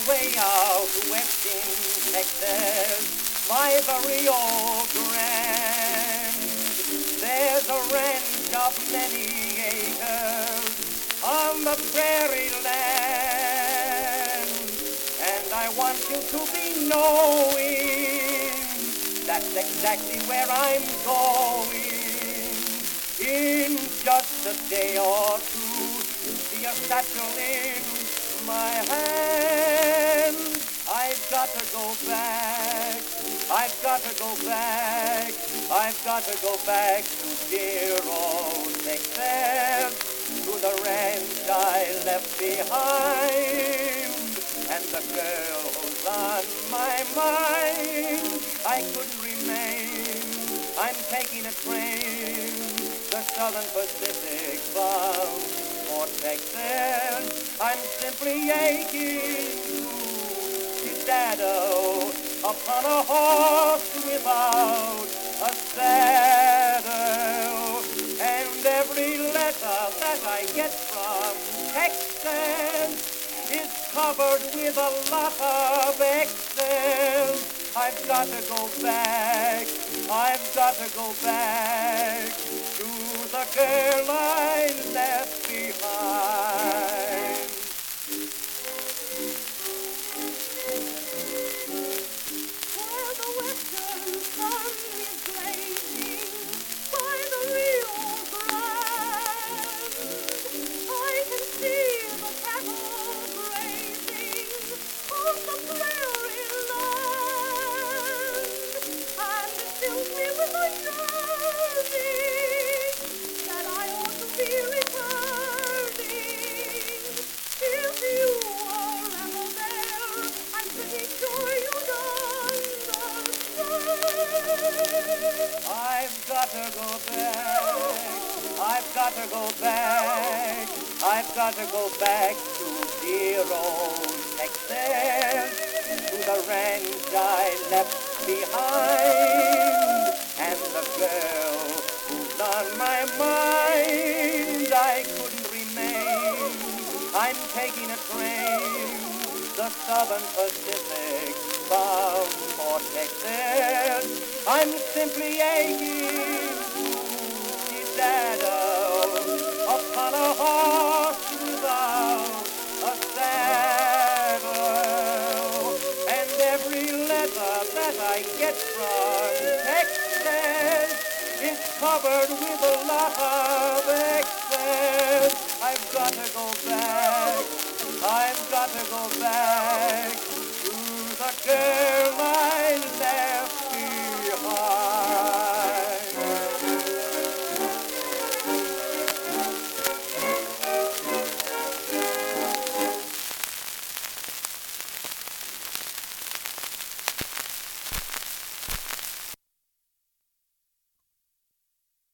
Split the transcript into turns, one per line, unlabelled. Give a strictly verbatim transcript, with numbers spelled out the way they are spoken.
way out west in Texas, by the Rio Grande. There's a ranch of many acres on the prairie land, and I want you to be knowing that's exactly where I'm going. In just a day or two, you see a satchel in my hand. I've got to go back, I've got to go back, I've got to go back to dear old Texas, to the ranch I left behind, and the girl who's on my mind. I couldn't remain, I'm taking a train, the Southern Pacific bound for Texas. I'm simply aching to saddle upon a horse without a saddle. And every letter that I get from Texas is covered with a lot of X's. I've got to go back, I've got to go back to the girl I left behind.
Where the western sun is blazing by the Rio Grande, I can see the cattle grazing on the prairie land, and it fills me with a yearning that I ought to be returning. If you are ever there, I'm pretty sure you'd understand.
I've got to go back, I've got to go back, I've got to go back to dear old Texas, to the ranch I left behind, and the girl who's on my mind. I couldn't remain, I'm taking a train, the Southern Pacific, bound for Texas. I'm simply aching to saddle upon a horse without a saddle. And every letter that I get from Texas is covered with a lot of X's. I've got to go back, I've got to go back to the girl I